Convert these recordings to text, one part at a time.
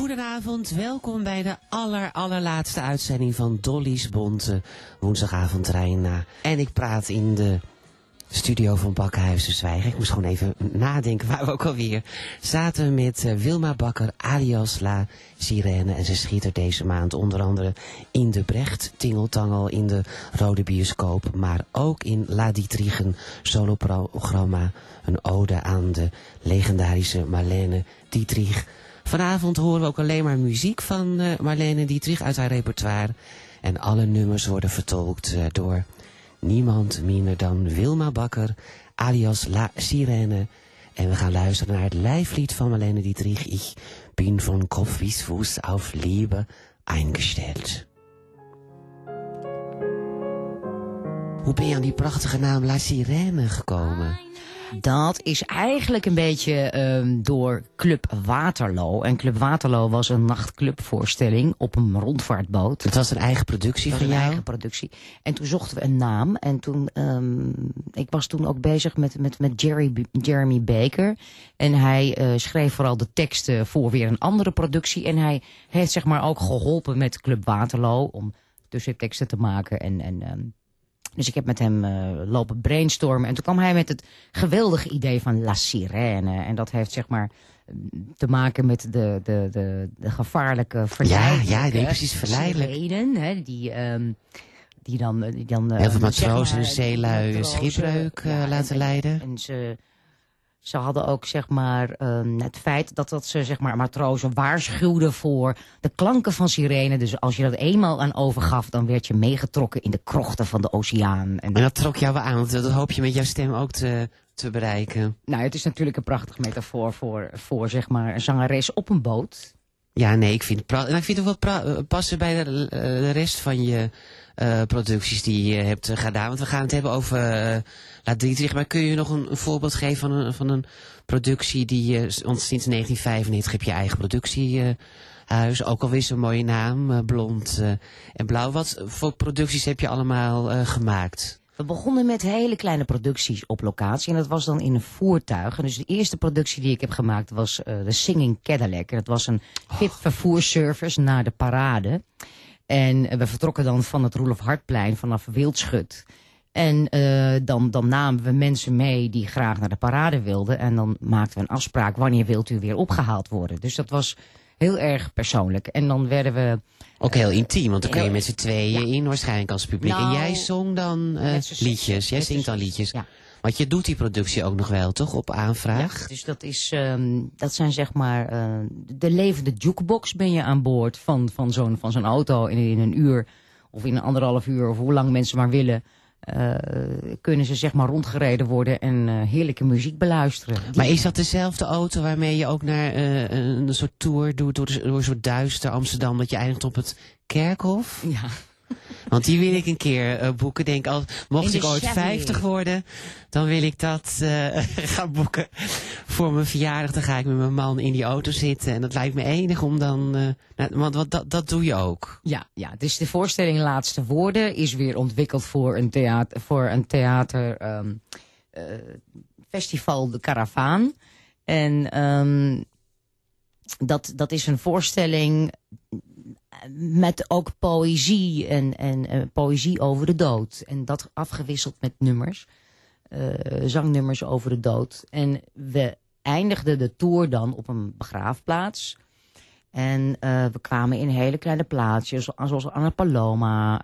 Goedenavond, welkom bij de allerlaatste uitzending van Dolly's Bonte woensdagavondtrein. En ik praat in de studio van Bakkenhuis de Zwijger. Ik moest gewoon even nadenken waar we ook alweer zaten met Wilma Bakker alias La Sirene. En ze schittert deze maand onder andere in de Brecht Tingeltangel in de Rode Bioscoop. Maar ook in La Dietrich, een soloprogramma, een ode aan de legendarische Marlene Dietrich. Vanavond horen we ook alleen maar muziek van Marlene Dietrich uit haar repertoire. En alle nummers worden vertolkt door niemand minder dan Wilma Bakker, alias La Sirene. En we gaan luisteren naar het lijflied van Marlene Dietrich. Ich bin von Kopf bis Fuß auf Liebe eingestellt. Hoe ben je aan die prachtige naam La Sirene gekomen? Dat is eigenlijk een beetje door Club Waterloo. En Club Waterloo was een nachtclubvoorstelling op een rondvaartboot. Het was een eigen productie van jou? Een eigen productie. En toen zochten we een naam. En toen, ik was toen ook bezig met Jeremy Baker. En hij schreef vooral de teksten voor weer een andere productie. En hij heeft zeg maar ook geholpen met Club Waterloo om tussenteksten te maken. Dus ik heb met hem lopen brainstormen. En toen kwam hij met het geweldige idee van La Sirene. En dat heeft zeg maar te maken met de gevaarlijke verleiding. Ja, nee, precies, verleidelijk. Sirenen, die dan heel veel matrozen en zeelui schipbreuk laten leiden. En ze hadden ook zeg maar het feit dat ze zeg maar matrozen waarschuwden voor de klanken van sirene. Dus als je dat eenmaal aan overgaf, dan werd je meegetrokken in de krochten van de oceaan. En dat trok jou wel aan, want dat hoop je met jouw stem ook te bereiken. Nou, het is natuurlijk een prachtig metafoor voor zeg maar een zangeres op een boot. Ja, nee, ik vind het ook wel passen bij de rest van je producties die je hebt gedaan. Want we gaan het hebben over La Dietrich. Maar kun je nog een voorbeeld geven van een productie die want sinds 1995 heb je eigen productiehuis. Ook alweer zo'n mooie naam, Blond en Blauw. Wat voor producties heb je allemaal gemaakt? We begonnen met hele kleine producties op locatie. En dat was dan in een voertuig. En dus de eerste productie die ik heb gemaakt was de Singing Cadillac. En dat was een vervoersservice naar de parade. En we vertrokken dan van het Roelof Hartplein vanaf Wildschut. En dan namen we mensen mee die graag naar de parade wilden. En dan maakten we een afspraak, wanneer wilt u weer opgehaald worden. Dus dat was heel erg persoonlijk. En dan werden we... Ook heel intiem, want dan kun je met z'n tweeën in, waarschijnlijk als publiek. Nou, en jij zong dan liedjes, jij zingt dan liedjes. Ja. Want je doet die productie ook nog wel, toch, op aanvraag? Ja, dus dat zijn zeg maar de levende jukebox ben je aan boord van zo'n auto. In een uur of in 1,5 uur of hoe lang mensen maar willen. Kunnen ze zeg maar rondgereden worden en heerlijke muziek beluisteren. Maar is dat dezelfde auto waarmee je ook naar een soort tour doet door een soort duister Amsterdam, dat je eindigt op het Kerkhof? Ja. Want die wil ik een keer boeken. Mocht ik ooit 50 worden, dan wil ik dat gaan boeken voor mijn verjaardag. Dan ga ik met mijn man in die auto zitten. En dat lijkt me enig om dan... want dat doe je ook. Ja, dus de voorstelling Laatste Woorden is weer ontwikkeld voor een theater festival De Karavaan. En dat is een voorstelling met ook poëzie en poëzie over de dood. En dat afgewisseld met nummers, zangnummers over de dood. En we eindigden de tour dan op een begraafplaats. En we kwamen in hele kleine plaatsjes, zoals Anna Paloma,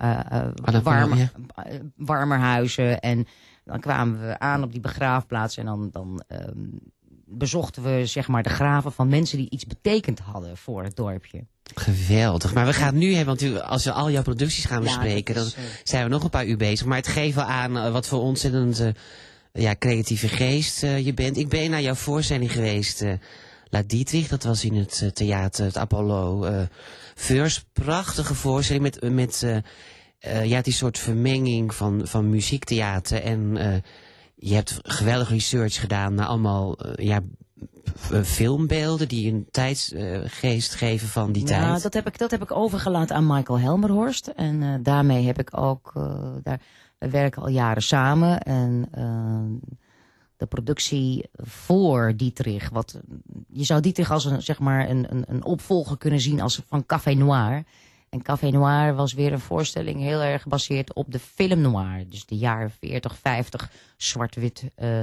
Warmerhuizen. En dan kwamen we aan op die begraafplaats en dan bezochten we zeg maar de graven van mensen die iets betekend hadden voor het dorpje. Geweldig. Maar we gaan het nu hebben, want als we al jouw producties gaan bespreken, dan zijn we nog een paar uur bezig. Maar het geeft wel aan wat voor ontzettend creatieve geest je bent. Ik ben naar jouw voorstelling geweest, La Dietrich. Dat was in het theater, het Apollo First. Prachtige voorstelling met die soort vermenging van muziektheater. En je hebt geweldig research gedaan naar allemaal filmbeelden die een tijdsgeest geven van die tijd. Dat heb ik overgelaten aan Michael Helmerhorst. En daarmee heb ik ook... we werken al jaren samen. En de productie voor Dietrich, je zou Dietrich als een opvolger kunnen zien als van Café Noir. En Café Noir was weer een voorstelling heel erg gebaseerd op de film noir. Dus de jaren 40, 50, zwart-wit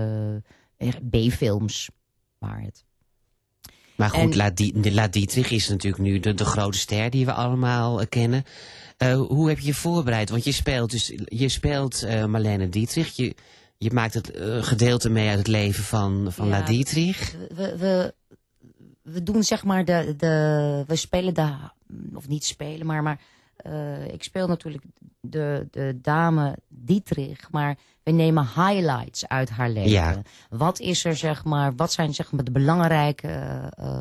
B-films waren het. Maar goed, La Dietrich is natuurlijk nu de grote ster die we allemaal kennen. Hoe heb je je voorbereid? Want je speelt Marlene Dietrich. Je maakt het gedeelte mee uit het leven van La Dietrich. We doen zeg maar we spelen of niet spelen, maar ik speel natuurlijk de dame Dietrich, maar we nemen highlights uit haar leven. Ja. Wat is er zeg maar, wat zijn zeg maar de belangrijke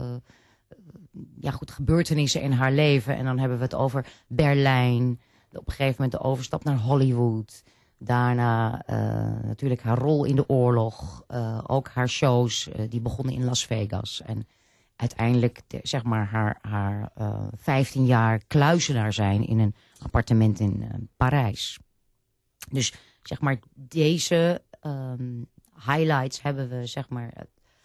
gebeurtenissen in haar leven? En dan hebben we het over Berlijn, op een gegeven moment de overstap naar Hollywood. Daarna natuurlijk haar rol in de oorlog, ook haar shows die begonnen in Las Vegas. En uiteindelijk zeg maar haar 15 jaar kluizenaar zijn in een appartement in Parijs. Dus zeg maar deze highlights hebben we zeg maar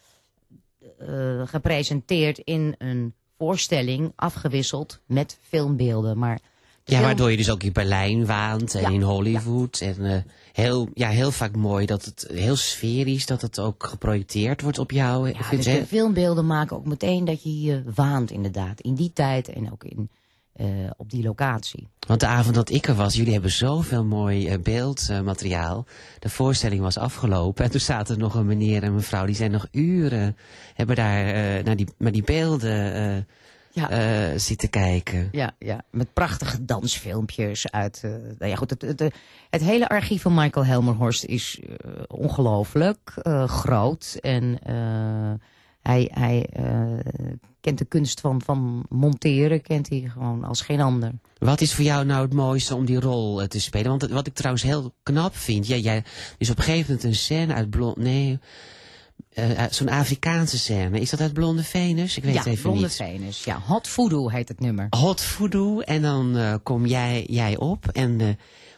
gepresenteerd in een voorstelling, afgewisseld met filmbeelden. Maar waardoor je dus ook in Berlijn waant en in Hollywood. Ja. En heel vaak mooi dat het heel sferisch, dat het ook geprojecteerd wordt op jou. Ja, dus de filmbeelden maken ook meteen dat je je waant inderdaad. In die tijd en ook op die locatie. Want de avond dat ik er was, jullie hebben zoveel mooi beeldmateriaal. De voorstelling was afgelopen en toen zaten er nog een meneer en mevrouw. Die zijn nog uren, hebben daar naar die beelden zitten kijken. Ja, met prachtige dansfilmpjes uit. Het hele archief van Michael Helmerhorst is ongelooflijk groot. En hij kent de kunst van monteren, kent hij gewoon als geen ander. Wat is voor jou nou het mooiste om die rol te spelen? Want wat ik trouwens heel knap vind, jij is op een gegeven moment een scène uit zo'n Afrikaanse scène. Is dat uit Blonde Venus? Ik weet het even niet. Ja, Blonde Venus. Ja, Hot Voodoo heet het nummer. Hot Voodoo. En dan kom jij op. En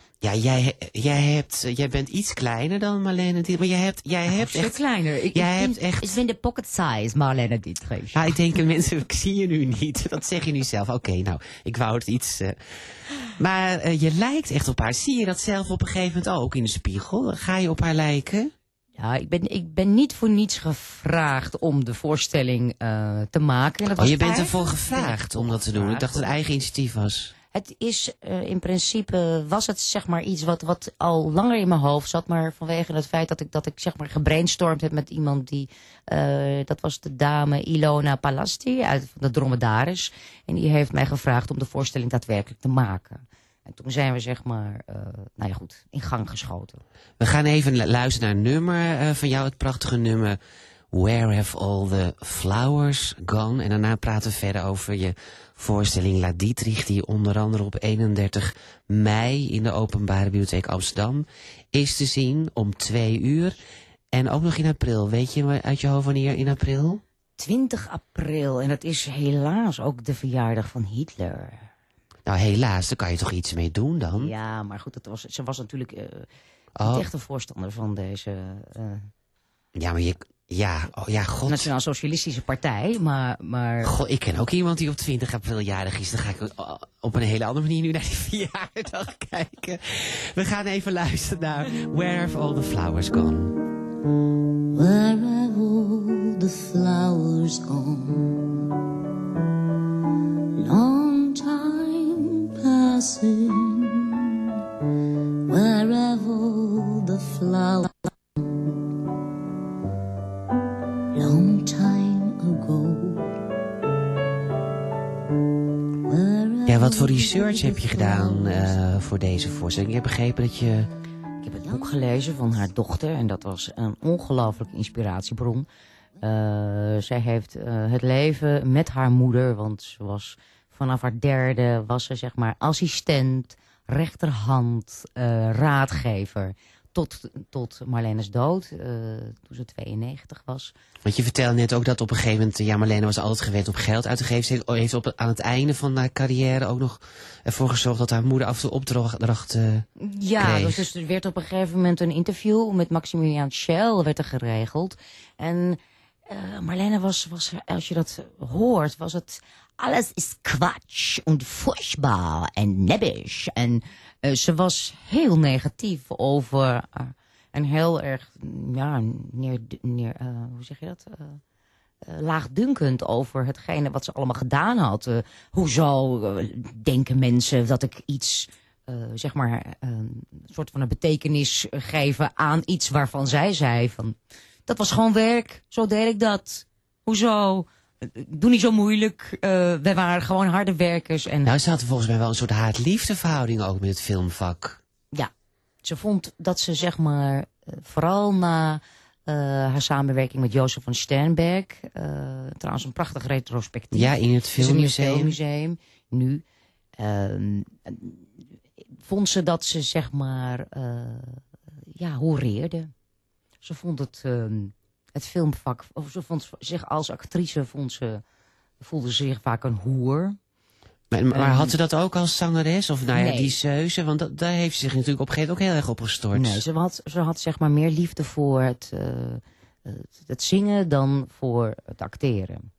jij bent iets kleiner dan Marlene Dietrich. Maar jij hebt echt kleiner. Ik ben de pocket size Marlene Dietrich. Ja, ik denk mensen, ik zie je nu niet. Dat zeg je nu zelf. Oké, nou, ik wou het iets. Maar je lijkt echt op haar. Zie je dat zelf op een gegeven moment ook in de spiegel? Ga je op haar lijken? Ja, ik ben niet voor niets gevraagd om de voorstelling te maken. Dat was je bent ervoor gevraagd om dat te doen. Ik dacht dat het eigen initiatief was. Het is in principe, was het zeg maar iets wat al langer in mijn hoofd zat. Maar vanwege het feit dat ik zeg maar gebrainstormd heb met iemand die, dat was de dame Ilona Palasti uit de Dromedaris. En die heeft mij gevraagd om de voorstelling daadwerkelijk te maken. En toen zijn we zeg maar, in gang geschoten. We gaan even luisteren naar een nummer van jou, het prachtige nummer Where Have All The Flowers Gone? En daarna praten we verder over je voorstelling La Dietrich, die onder andere op 31 mei in de Openbare Bibliotheek Amsterdam is te zien om 2:00. En ook nog in april. Weet je uit je hoofd wanneer in april? 20 april. En dat is helaas ook de verjaardag van Hitler. Nou, helaas, daar kan je toch iets mee doen dan? Ja, maar goed, ze was natuurlijk niet echt een voorstander van deze... Ja, maar god. Nationaal-Socialistische Partij, maar... God, ik ken ook iemand die op 20 april jarig is. Dan ga ik op een hele andere manier nu naar die verjaardag kijken. We gaan even luisteren naar Where Have All The Flowers Gone? Where have all the flowers gone? Long time passing. Where have all the flowers? Long time ago. Ja, wat voor research heb je gedaan voor deze voorstelling? Ik heb begrepen dat je... Ik heb het boek gelezen van haar dochter en dat was een ongelooflijke inspiratiebron. Zij heeft het leven met haar moeder, want ze was vanaf haar 3e was ze zeg maar assistent, rechterhand, raadgever. Tot Marlene's dood, toen ze 92 was. Want je vertelde net ook dat op een gegeven moment... Marlene was altijd gewend om geld uit te geven. Ze heeft aan het einde van haar carrière ook nog ervoor gezorgd... dat haar moeder af en toe opdracht kreeg. Dus er werd op een gegeven moment een interview... met Maximilian Schell werd er geregeld. En Marlene was, als je dat hoort, was het... Alles is Quatsch en furchtbaar en nebbisch. En ze was heel negatief over... en heel erg, ja, hoe zeg je dat? Laagdunkend over hetgene wat ze allemaal gedaan had. Hoezo denken mensen dat ik iets... zeg maar, een soort van een betekenis geven aan iets waarvan zij zei van... Dat was gewoon werk, zo deed ik dat. Hoezo? Doe niet zo moeilijk. Wij waren gewoon harde werkers. En... Nou, ze had volgens mij wel een soort haat-liefdeverhouding ook met het filmvak. Ja, ze vond dat ze zeg maar, vooral na haar samenwerking met Jozef van Sternberg... trouwens een prachtig retrospectief. Ja, in het filmmuseum. Nu... vond ze dat ze zeg maar horeerde. Ze vond het filmvak, of ze vond zich als actrice, voelde ze zich vaak een hoer. Maar had ze dat ook als zangeres? Of nou ja, nee. die zeuze? Want daar heeft ze zich natuurlijk op een gegeven moment ook heel erg op gestort. Nee, ze had zeg maar meer liefde voor het zingen dan voor het acteren.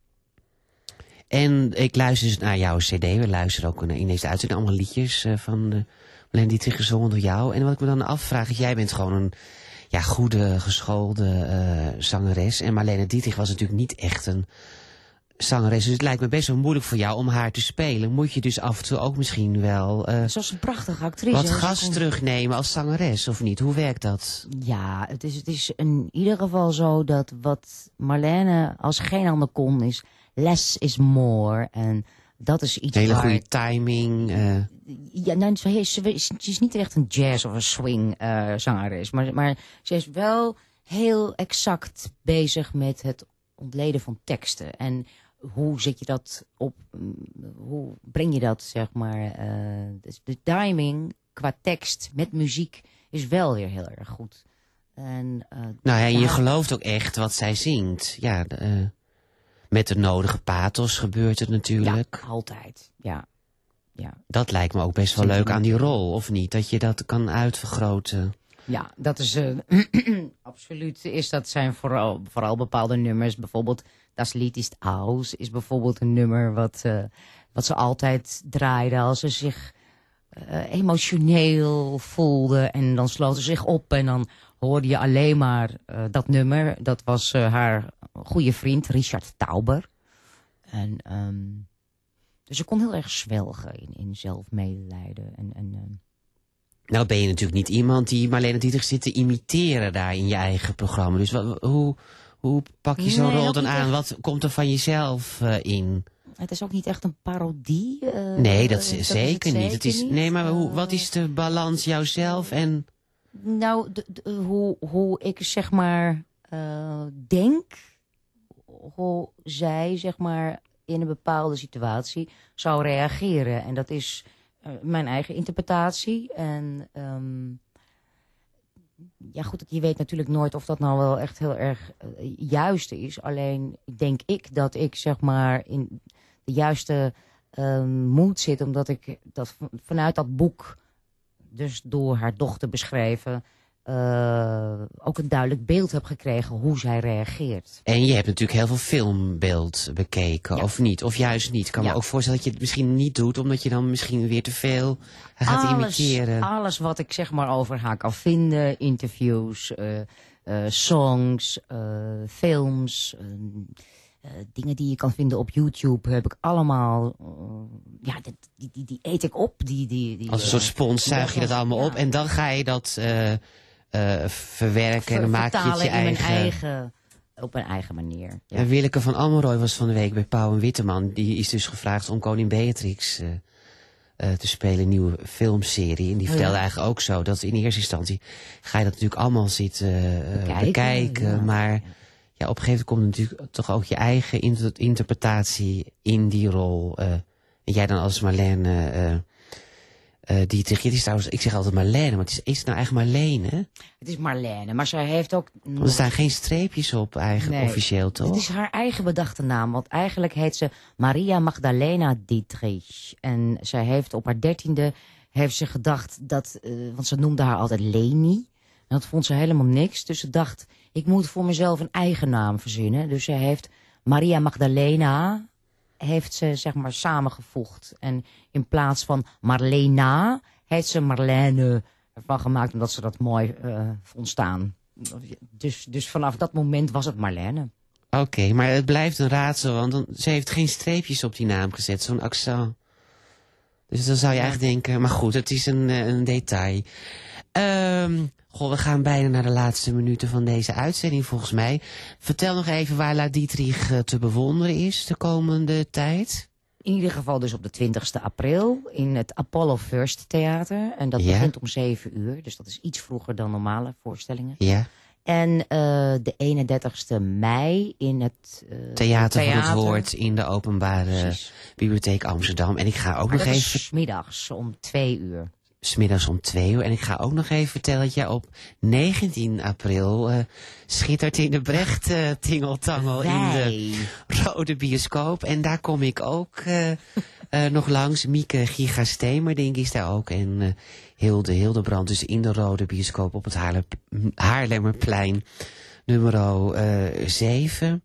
En ik luister dus naar jouw cd. We luisteren ook in deze uitzending allemaal liedjes van Marlene Dietrich gezongen door jou. En wat ik me dan afvraag is, jij bent gewoon een goede, geschoolde zangeres. En Marlene Dietrich was natuurlijk niet echt een zangeres. Dus het lijkt me best wel moeilijk voor jou om haar te spelen. Moet je dus af en toe ook misschien wel Ze was een prachtige actrice. wat gas terugnemen als zangeres, of niet? Hoe werkt dat? Ja, het is in ieder geval zo dat wat Marlene als geen ander kon is... Less is more. En dat is iets hele waar... goede timing. Ja, nou, ze is niet echt een jazz of een swing zangeres. Maar ze is wel heel exact bezig met het ontleden van teksten. En hoe zet je dat op? Hoe breng je dat, zeg maar? De timing qua tekst met muziek is wel weer heel erg goed. En, nou ja, je gelooft ook echt wat zij zingt. Ja, met de nodige pathos gebeurt het natuurlijk. Ja, altijd. Ja. Dat lijkt me ook best wel leuk aan die rol, of niet? Dat je dat kan uitvergroten. Ja, dat is absoluut. Zijn vooral bepaalde nummers. Bijvoorbeeld Das Lied ist aus is bijvoorbeeld een nummer wat ze altijd draaide als ze zich emotioneel voelde. En dan sloot ze zich op en dan hoorde je alleen maar dat nummer. Dat was haar goede vriend Richard Tauber. En dus ze kon heel erg zwelgen in zelfmedelijden. Nou ben je natuurlijk niet iemand die Marlene Dietrich zit te imiteren daar in je eigen programma. Dus hoe pak je zo'n rol dan aan? Wat komt er van jezelf in? Het is ook niet echt een parodie. Nee, dat is zeker niet. Het is, nee, maar wat is de balans jouzelf en... Nou, hoe ik zeg maar denk, hoe zij zeg maar in een bepaalde situatie zou reageren. En dat is mijn eigen interpretatie. En ja goed, je weet natuurlijk nooit of dat nou wel echt heel erg juist is. Alleen denk ik dat ik zeg maar in de juiste moed zit. Omdat ik dat vanuit dat boek, dus door haar dochter beschreven, ook een duidelijk beeld heb gekregen hoe zij reageert. En je hebt natuurlijk heel veel filmbeeld bekeken, of niet? Of juist niet. Ik kan me ook voorstellen dat je het misschien niet doet, omdat je dan misschien weer te veel gaat imiteren. Alles wat ik zeg maar over haar kan vinden, interviews, songs, films, dingen die je kan vinden op YouTube, heb ik allemaal, die eet ik op. Als een soort spons zuig je dat allemaal op en dan ga je dat verwerken en dan maak je het je eigen... Op een eigen manier. Ja. En Willeke van Almenrooy was van de week bij Pauw en Witteman. Die is dus gevraagd om Koningin Beatrix te spelen, een nieuwe filmserie. En die vertelde eigenlijk ook zo dat in eerste instantie ga je dat natuurlijk allemaal zitten bekijken. Ja. Maar ja, op een gegeven moment komt natuurlijk toch ook je eigen interpretatie in die rol. En jij dan als Marlene... Dietrich, het is trouwens, ik zeg altijd Marlene, maar is het nou eigenlijk Marlene? Het is Marlene, maar zij heeft ook... Want er staan geen streepjes op eigenlijk officieel, toch? Het is haar eigen bedachte naam, want eigenlijk heet ze Maria Magdalena Dietrich. En zij heeft op haar 13e heeft ze gedacht dat, want ze noemde haar altijd Leni. dat vond ze helemaal niks. Dus ze dacht, ik moet voor mezelf een eigen naam verzinnen. Dus ze heeft Maria Magdalena heeft ze zeg maar samengevoegd. En in plaats van Marlena heeft ze Marlene ervan gemaakt, omdat ze dat mooi vond staan. Dus vanaf dat moment was het Marlene. Oké, maar het blijft een raadsel, want ze heeft geen streepjes op die naam gezet, zo'n accent. Dus dan zou je eigenlijk denken, maar goed, het is een detail. We gaan bijna naar de laatste minuten van deze uitzending volgens mij. Vertel nog even waar La Dietrich te bewonderen is de komende tijd. In ieder geval dus op de 20e april in het Apollo First Theater. En dat begint om 7 uur, dus dat is iets vroeger dan normale voorstellingen. Ja. En de 31ste mei in het Theater van het Woord in de Openbare Bibliotheek Amsterdam. En ik ga ook nog even... 's middags om 2 uur. 's middags om 2 uur. En ik ga ook nog even vertellen dat jij op 19 april schittert in de Brecht Tingeltangel in de Rode Bioscoop. En daar kom ik ook nog langs. Mieke Giga-Stemerdink is daar ook. En Hildebrand dus in de Rode Bioscoop op het Haarlemmerplein nummer 7.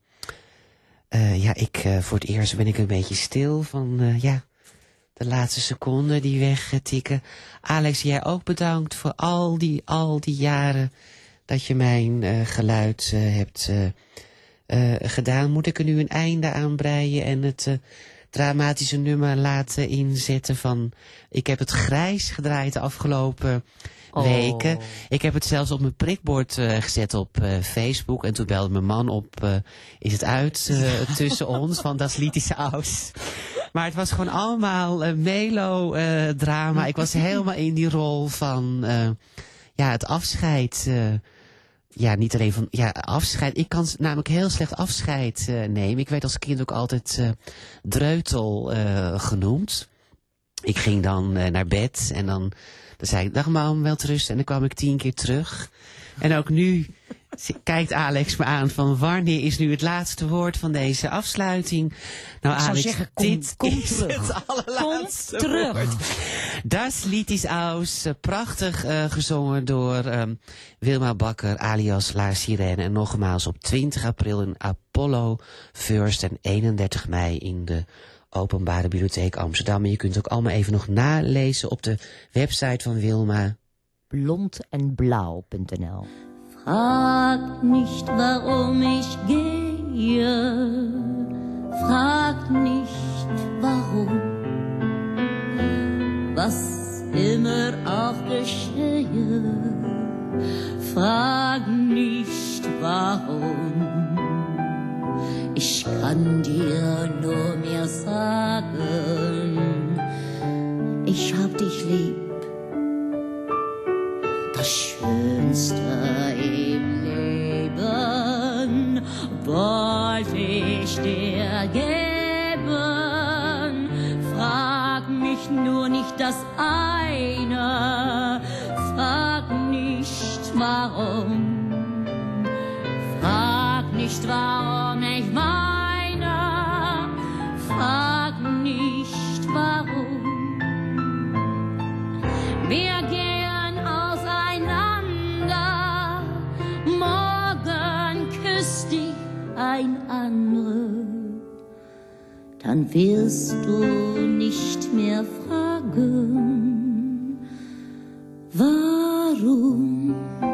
Voor het eerst ben ik een beetje stil van de laatste seconden die wegtikken. Alex, jij ook bedankt voor al die jaren dat je mijn geluid hebt gedaan. Moet ik er nu een einde aan breien en het dramatische nummer laten inzetten van... Ik heb het grijs gedraaid de afgelopen weken. Ik heb het zelfs op mijn prikbord gezet op Facebook. En toen belde mijn man op, is het uit tussen ons? Want dat is Liedische Aus. Maar het was gewoon allemaal melodrama. Ik was helemaal in die rol van het afscheid. Niet alleen van afscheid. Ik kan namelijk heel slecht afscheid nemen. Ik werd als kind ook altijd dreutel genoemd. Ik ging dan naar bed en dan zei ik, dag mam, welterusten. En dan kwam ik 10 keer terug. En ook nu kijkt Alex me aan van wanneer is nu het laatste woord van deze afsluiting. Nou ik Alex, zou zeggen, dit is terug. het allerlaatste Kom terug. woord. Das Lied is Aus, prachtig gezongen door Wilma Bakker alias La Sirene. En nogmaals op 20 april in Apollo First en 31 mei in de Openbare Bibliotheek Amsterdam. En je kunt ook allemaal even nog nalezen op de website van Wilma. blondenblauw.nl. Frag nicht, warum ich gehe. Frag nicht, warum. Was immer auch geschehe. Frag nicht, warum. Ich kann dir nur mehr sagen, ich hab dich lieb. Das Schönste im Leben wollte ich dir geben. Frag mich nur nicht das eine, frag nicht warum. Frag nicht warum ich meine, frag nicht warum. Wir gehen auseinander, morgen küsst dich ein anderer. Dann wirst du nicht mehr fragen, warum.